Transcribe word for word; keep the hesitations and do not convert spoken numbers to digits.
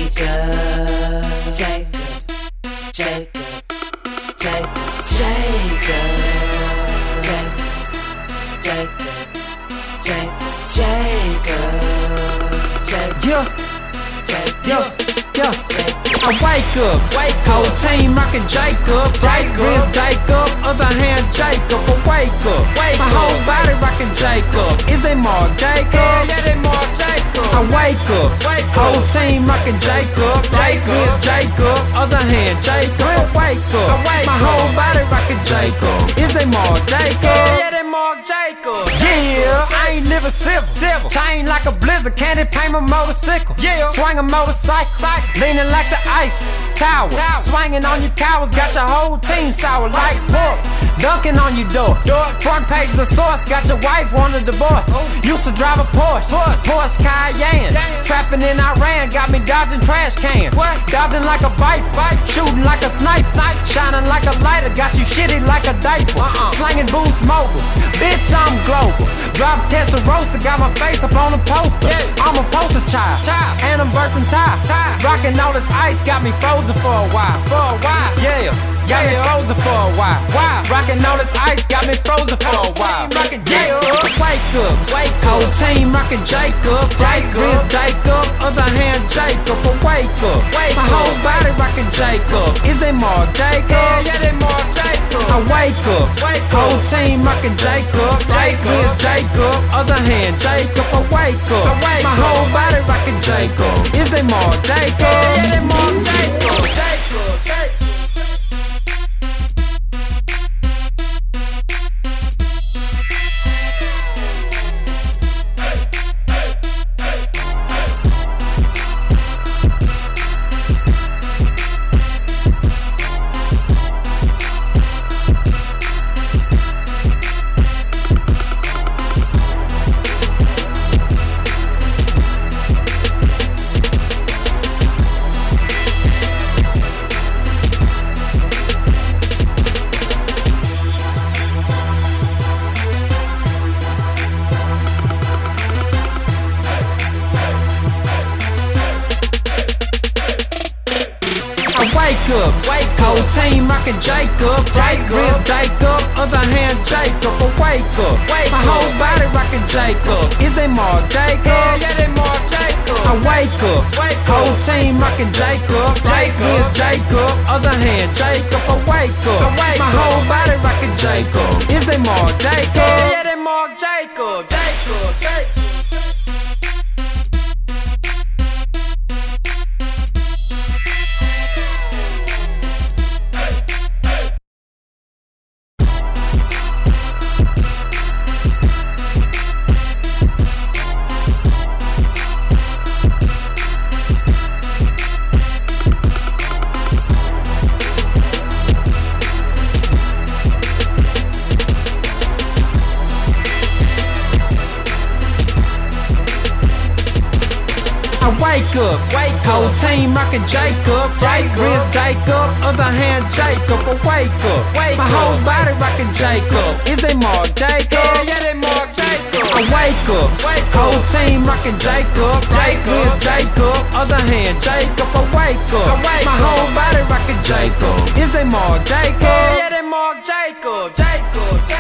Jacob, Jacob, Jacob, Jacob, Jacob, Jacob, Jacob, Jacob, Yeah, Jacob, yeah, yeah. I wake up, wake up. Whole team rockin' Jacob, Jacob, wrist Jacob, other hand Jacob. I wake up, wake my whole body rockin' Jacob. Is they Mark Jacob? yeah, yeah, they Mark Jacob. I wake up, wake up. Whole team rockin' Jacob, Jacob, wrist Jacob, other hand Jacob. I wake up, I wake my whole body rockin' Jacob. Is they Mark Jacob? yeah, yeah, they Mark Jacob. Yeah, I ain't living civil. Civil. Chain like a blizzard, candy paint my motorcycle. Yeah. Swing a motorcycle, leaning like the Eiffel Tower. Tower. Swinging on you cowards, got your whole team sour like pork. Dunking on you doors. Front page the source, got your wife want a divorce. Oh. Used to drive a Porsche, Porsche, Porsche Cayenne. Damn. Trapping in Iran, got me dodging trash cans. What? Dodging like a bite, bite. Shooting like a snipe, snipe. Shining like a lighter, got you shitty like a diaper. Uh-uh. Slanging boost mobile, bitch I'm global. Drop Testarossa, got my face up on a poster. Yeah. I'm a poster child, child. And I'm versatile. Rocking all this ice, got me frozen for a while, for a while. Yeah, got me frozen for a while. Wow, rocking all this ice, got me frozen for a while. Rocking Jacob, wake up, wake up. Whole team rocking Jacob, Jacob, wrist Jacob, other hand Jacob. I wake up, wake my whole body rocking Jacob. Is they Mark Jacob? Yeah, yeah, they Mark Jacob. I wake up, wake up. Whole team rocking Jacob, Jacob, wrist Jacob, other hand Jacob. I wake up, I wake my whole body rocking Jacob. Is they Mark Jacob? Yeah, yeah, they Mark Jacob. Jacob, Jacob. Wake up, wake up. Whole team rockin' Jacob, Jacob, wrist Jacob, other hand Jacob. I wake up, wake my whole body rockin' Jacob. Is they Mark Jacob? Yeah, yeah, they Mark Jacob. I wake up, wake up. Whole team rockin' Jacob, Jacob, wrist Jacob, other hand Jacob. I wake up, I wake my whole body rockin' Jacob. Is they Mark Jacob? Yeah, yeah, they Mark Jacob. Jacob, Jacob. I wake up, wake up. Whole team rockin' Jacob, Jacob, wrist Jacob, other hand Jacob. I wake up, wake my whole body rockin' Jacob. Is they Mark Jacob? Yeah, yeah, they Mark Jacob. I wake up, wake whole team rockin' Jacob, Jacob, wrist Jacob, other hand Jacob. I wake up, my whole body rockin' Jacob. Is they Mark Jacob? Yeah, yeah, they Mark Jacob. Jacob, Jacob.